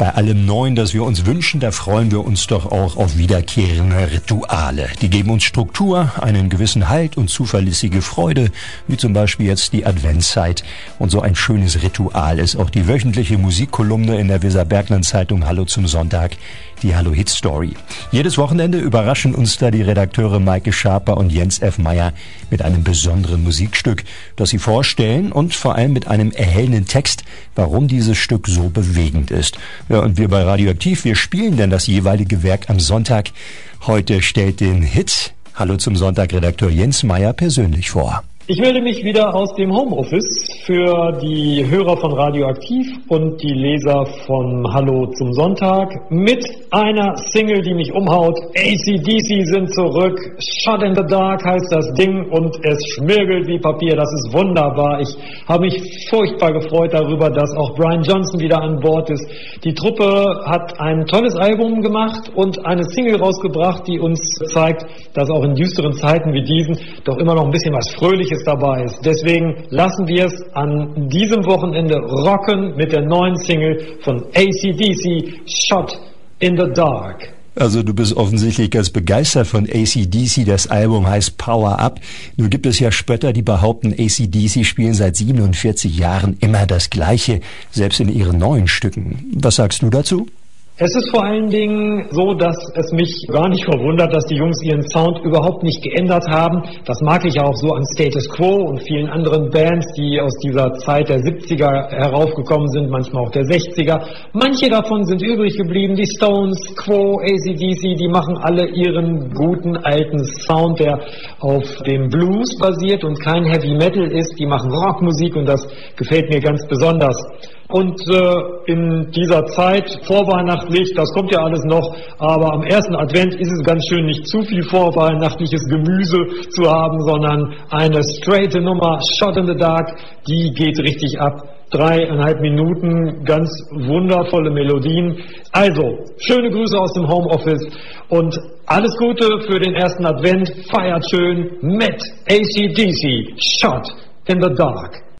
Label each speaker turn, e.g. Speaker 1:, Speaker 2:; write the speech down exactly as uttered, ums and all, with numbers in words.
Speaker 1: Bei allem Neuen, das wir uns wünschen, da freuen wir uns doch auch auf wiederkehrende Rituale. Die geben uns Struktur, einen gewissen Halt und zuverlässige Freude, wie zum Beispiel jetzt die Adventszeit. Und so ein schönes Ritual ist auch die wöchentliche Musikkolumne in der Weser-Bergland-Zeitung Hallo zum Sonntag, die Hallo Hit Story. Jedes Wochenende überraschen uns da die Redakteure Maike Schaper und Jens F. Meyer mit einem besonderen Musikstück, das sie vorstellen und vor allem mit einem erhellenden Text, warum dieses Stück so bewegend ist. Ja, und wir bei Radioaktiv, wir spielen denn das jeweilige Werk am Sonntag. Heute stellt den Hit Hallo zum Sonntag Redakteur Jens Meyer persönlich vor.
Speaker 2: Ich melde mich wieder aus dem Homeoffice für die Hörer von Radioaktiv und die Leser von Hallo zum Sonntag mit einer Single, die mich umhaut. A C D C sind zurück. Shot in the Dark heißt das Ding und es schmirgelt wie Papier. Das ist wunderbar. Ich habe mich furchtbar gefreut darüber, dass auch Brian Johnson wieder an Bord ist. Die Truppe hat ein tolles Album gemacht und eine Single rausgebracht, die uns zeigt, dass auch in düsteren Zeiten wie diesen doch immer noch ein bisschen was Fröhliches dabei ist. Deswegen lassen wir es an diesem Wochenende rocken mit der neuen Single von A C D C, Shot in the Dark.
Speaker 1: Also du bist offensichtlich ganz begeistert von A C D C. Das Album heißt Power Up. Nun gibt es ja Spötter, die behaupten, A C D C spielen seit siebenundvierzig Jahren immer das Gleiche, selbst in ihren neuen Stücken. Was sagst du dazu?
Speaker 2: Es ist vor allen Dingen so, dass es mich gar nicht verwundert, dass die Jungs ihren Sound überhaupt nicht geändert haben. Das mag ich auch so an Status Quo und vielen anderen Bands, die aus dieser Zeit der siebziger heraufgekommen sind, manchmal auch der sechziger. Manche davon sind übrig geblieben, die Stones, Quo, A C D C, die machen alle ihren guten alten Sound, der auf dem Blues basiert und kein Heavy Metal ist. Die machen Rockmusik und das gefällt mir ganz besonders. Und äh, in dieser Zeit, vorweihnachtlich, das kommt ja alles noch, aber am ersten Advent ist es ganz schön, nicht zu viel vorweihnachtliches Gemüse zu haben, sondern eine straighte Nummer, Shot in the Dark, die geht richtig ab. Dreieinhalb Minuten, ganz wundervolle Melodien. Also, schöne Grüße aus dem Homeoffice und alles Gute für den ersten Advent. Feiert schön mit A C D C, Shot in the Dark.